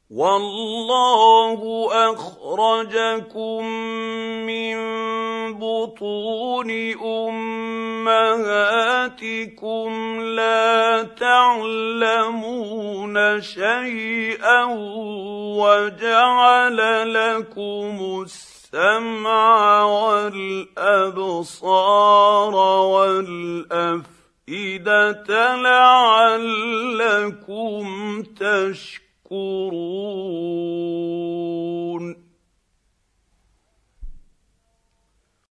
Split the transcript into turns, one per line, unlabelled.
والله اخرجكم من بطون امهاتكم لا تعلمون شيئا وجعل لكم السمع والابصار والافئده لعلكم تشكرون.